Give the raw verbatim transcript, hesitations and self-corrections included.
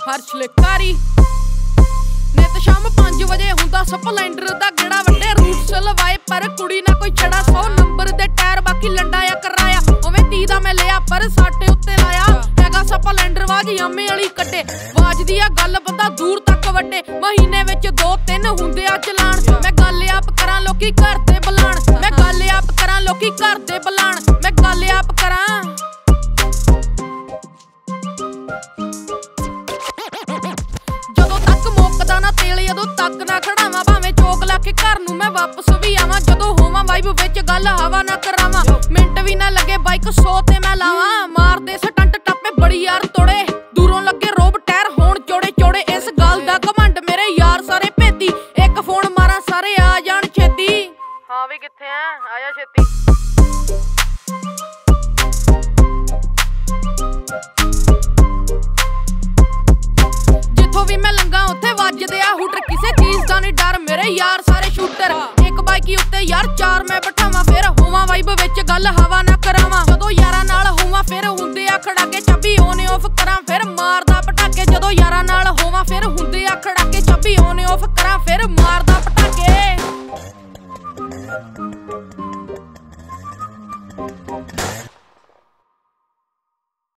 ਹਰਸ਼ ਲਿਕਾਰੀ ਨਿਤ ਸ਼ਾਮ ਪੰਜ ਵਜੇ ਹੁੰਦਾ ਸਪਲੈਂਡਰ ਦਾ ਗੇੜਾ ਵੱਡੇ ਰੂਟਸ ਲਵਾਏ ਪਰ ਕੁੜੀ ਨਾ ਕੋਈ ਛੜਾ ਸੌ ਨੰਬਰ ਦੇ ਟਾਇਰ ਬਾਕੀ ਲੰਡਾਇਆ ਕਰਾਇਆ ਉਵੇਂ ਤੀ ਦਾ ਮੈਂ ਲਿਆ ਪਰ ਸਾਡੇ ਉੱਤੇ ਲਾਇਆ ਹੈਗਾ ਸਪਲੈਂਡਰ ਵਾਜ ਯੰਮੇ ਵਾਲੀ ਕੱਢੇ ਵਾਜਦੀ ਆ ਗੱਲ ਬੰਦਾ ਦੂਰ ਤੱਕ ਵੱਡੇ ਮਹੀਨੇ ਵਿੱਚ ਦੋ ਤਿੰਨ ਹੁੰਦੇ ਆ ਚਲਾਣ ਮੈਂ ਗੱਲ ਆਪ ਕਰਾਂ ਲੋਕੀ ਘਰ ਤੇ ਬੁਲਾਣ ਮੈਂ ਗੱਲ ਆਪ ਕਰਾਂ ਲੋਕੀ ਘਰ ਤੇ ਬੁਲਾਣ ਮੈਂ ਗੱਲ ਆਪ ਕਰਾਂ ਜਦੋਂ ਤੱਕ ਮੁੱਕਦਾ ਨਾ ਤੇਲ ਜਦੋਂ ਤੱਕ ਨਾ ਖੜਾਵਾਂ ਭਾਵੇਂ ਚੋਕ ਲਾ ਕੇ ਘਰ ਨੂੰ ਮੈਂ ਵਾਪਸ ਵੀ ਆਵਾਂ ਜਦੋਂ ਹੋਵਾਂ ਵਾਈਬ ਵਿੱਚ ਗੱਲ ਹਵਾ ਨਾ ਕਰਾਵਾਂ ਮਿੰਟ ਵੀ ਨਾ ਲੱਗੇ ਬਾਈਕ ਸੌ ਤੇ ਮੈਂ ਲਾਵਾਂ ਮਾਰਦੇ ਸਟੰਟ ਟੱਪੇ ਬੜੀ ਯਾਰ ਤੋੜੇ ਦੂਰੋਂ ਲੱਗੇ ਰੋਬ ਟਾਇਰ ਹੋਣ ਚੌੜੇ ਚੌੜੇ ਇਸ ਗੱਲ ਦਾ ਘਮੰਡ ਮੇਰੇ ਯਾਰ ਸਾਰੇ ਭੇਤੀ ਇੱਕ ਫੋਨ ਮਾਰਾਂ ਸਾਰੇ ਆ ਜਾਣ ਛੇਤੀ ਹਾਂ ਵੀ ਕਿੱਥੇ ਆ ਆਜਾ ਛੇਤੀ ਜਿੱਥੋਂ ਵੀ ਮੈਂ ਲੰਘਾਂ ਉੱਥੇ ਵੱਜਦੇ ਆ ਹੂਟਰ ਕਿਸੇ ਚੀਜ਼ ਦਾ ਨਹੀਂ ਡਰ ਮੇਰੇ ਯਾਰ ਸਾਰੇ ਸ਼ੂਟਰ ਇੱਕ ਬਾਈਕੀ ਉੱਤੇ ਯਾਰ ਚਾਰ ਮੈਂ ਬਿਠਾਵਾਂ ਫਿਰ ਹੋਵਾਂ ਵਾਈਬ ਵਿੱਚ ਗੱਲ ਹਵਾ ਨਾ ਕਰਾਵਾਂ ਜਦੋਂ ਯਾਰਾਂ ਨਾਲ ਹੋਵਾਂ ਫਿਰ ਹੁੰਦੇ ਆ ਖੜਾਕੇ ਚਾਬੀ ਔਨ ਆਫ ਕਰਾਂ ਫਿਰ ਮਾਰਦਾ ਪਟਾਕੇ ਜਦੋਂ ਯਾਰਾਂ ਨਾਲ ਹੋਵਾਂ ਫਿਰ